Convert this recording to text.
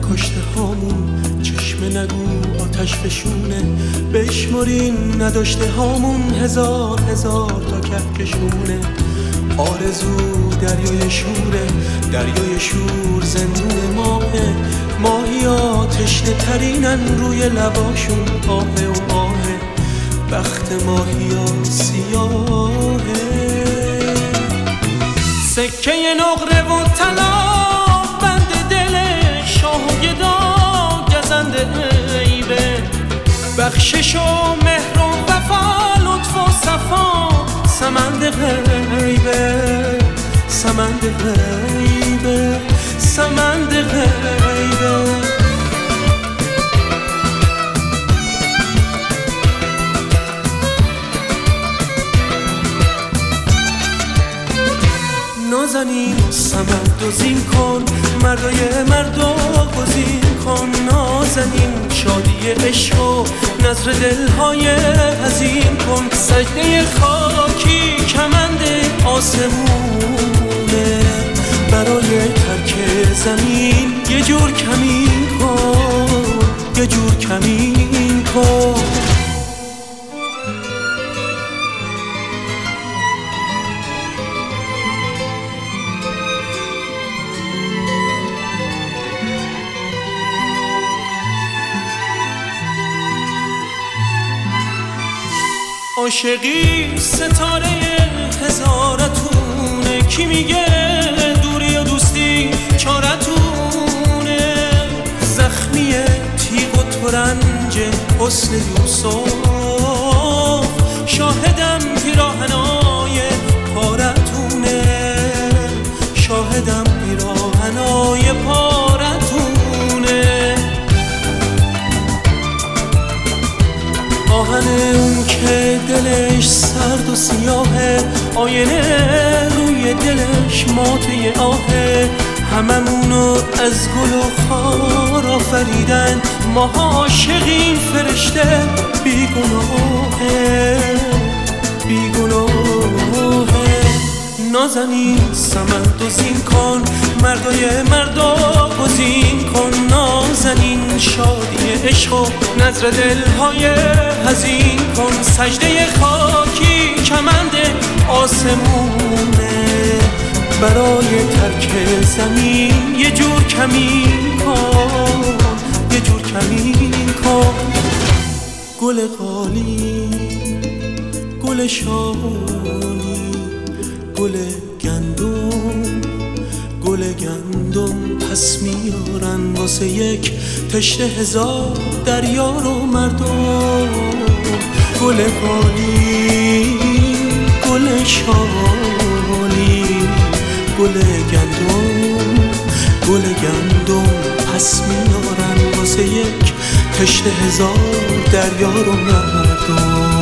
کشته هامون، چشم نگو آتش فشونه، بشمرین نداشته هامون هزار هزار تا کهکشونه. آرزو دریای شوره، دریای شور زندون ماهه، ماهیا تشنه ترینن روی لباشون آهه و آهه، بخت ماهیا سیاهه. سکه نقره و طلا بند دل شاه و گدا گزنده عیبه، بخشش و مهر و وفا لطف و صفا سمند غیبه، سمند غیبه، سمند غیبه. نازنین سمند و زین کن، مردای مردو گزین کن. نازنین شادی عشق و نظر دلهای حزین کن. سجده خاکی کمند آسمونه، برای ترک زمین یه جور کمین کن، یه جور کمین کن. عاشقی ستاره هزارتونه، کی میگه دوری و دوستی چارتونه. زخمی تیغ و ترنج حسن یوسف، شاهدم پیراهنای پارتونه، شاهدم پیراهنای پارتونه. آهن اون که دلش سرد و سیاهه، آینه روی دلش ماته آهه. هممونو از گل و خار آفریدن، ما عاشقیم فرشته بیگناهه، بیگناهه. نازنین سمند و زین کن، مردای مردا گزین کن. نازنین شادی عشق و نظر دلهای حزین کن. سجده خاکی کمند آسمونه، برای ترک زمین یه جور کمین کن، یه جور کمین کن. گل قالی، گل شالی، گل گندم، گل گندم پس میارن واسه یک تشنه هزار دریا رو مردم. گل قالی، گل شالی، گل گندم، گل گندم پس میارن واسه یک تشنه هزار دریا رو مردم.